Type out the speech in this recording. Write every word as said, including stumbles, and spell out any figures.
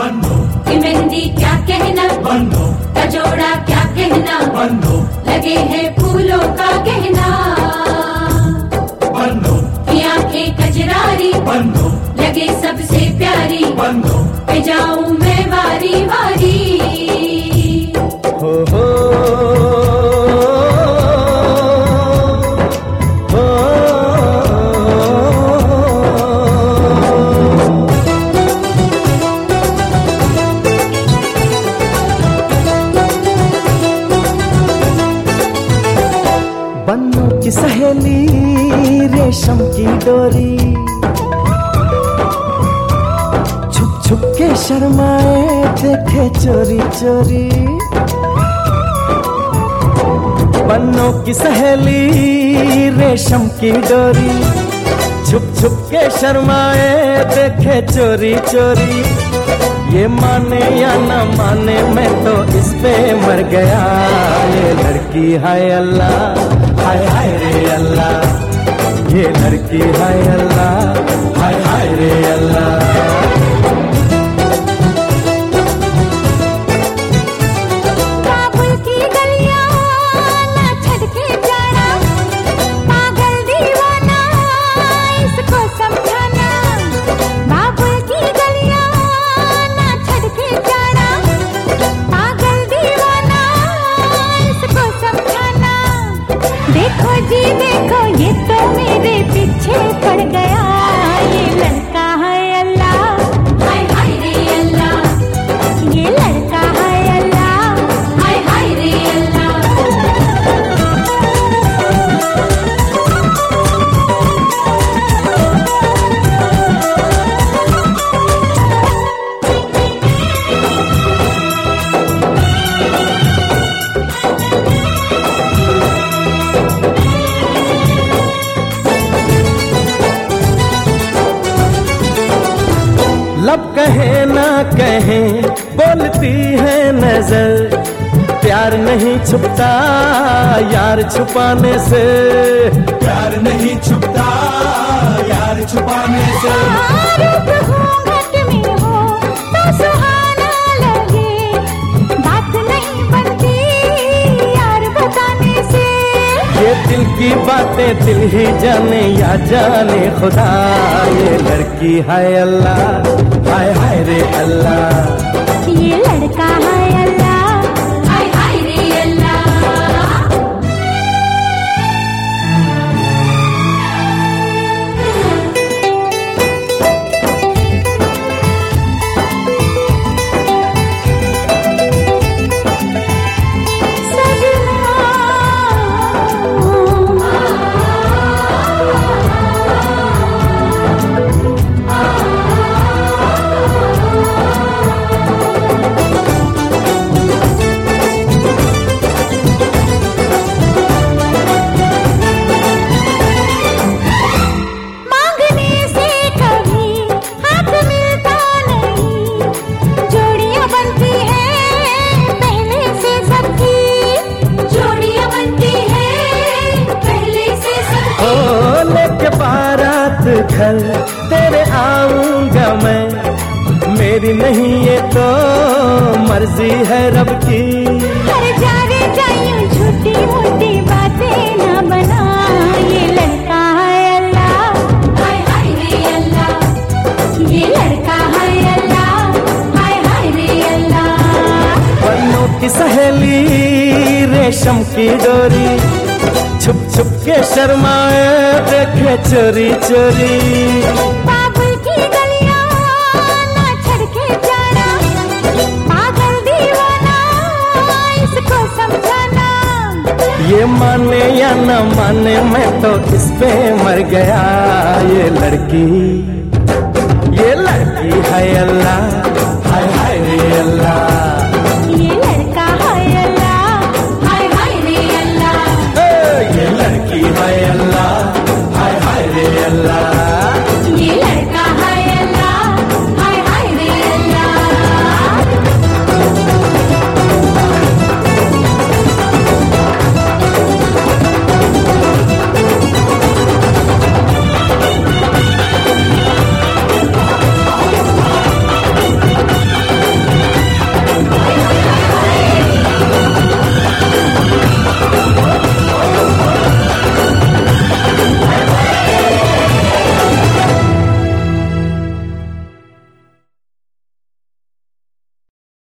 बंदो कि मेहंदी क्या कहना, बंदो का जोड़ा क्या कहना, बंदो लगे हैं फूलों का गहना। बंदो की आंखें कजरारी, बंदो लगे सबसे प्यारी, बंदो पे जाऊं मैं वारी वारी। हो हो बन्नों की सहेली रेशम की डोरी, छुप छुप के शर्माए देखे चोरी चोरी। बन्नों की सहेली रेशम की डोरी, छुप छुप के शर्माए देखे चोरी चोरी। ये माने या न माने मैं तो इस पे मर गया। ये लड़की हाय अल्लाह, हाय हाय रे अल्लाह। ये लड़की हाय अल्लाह, हाय हाय रे अल्लाह। देखो जी देखो ये तो मेरे पीछे पड़ गया। ये लड़का है अल्लाह, हाय हाय रे अल्लाह। ये लड़का है अल्लाह, हाय हाय रे अल्लाह। लब कहे ना कहे बोलती है नजर, प्यार नहीं छुपता यार छुपाने से। प्यार नहीं छुपता यार छुपाने से। रूप घूंघट में हो तो सुहाना लगे, बात नहीं बनती यार बताने से। ये दिल की बातें दिल ही जाने या जाने खुदा। ये लड़की हाय अल्लाह, हाय हाय रे अल्लाह। ये लड़का है अल्लाह, हाय हाय रे अल्लाह। घर तेरे आऊंगा मैं, मेरी नहीं ये तो मर्जी है रब की। कर जावे जायूं झूठी मूठी बातें ना बना। ये लड़का है अल्लाह, हाय हाय रे अल्लाह। ये लड़का है अल्लाह, हाय हाय रे अल्लाह। बन्नों की सहेली रेशम की डोरी, छुप छुप के शर्माए देखे चोरी चोरी। बाबुल की गलियां ना छड़ के जाना, पागल दीवाना इसको समझाना। ये माने या न माने मैं तो इस पे मर गया। ये लड़की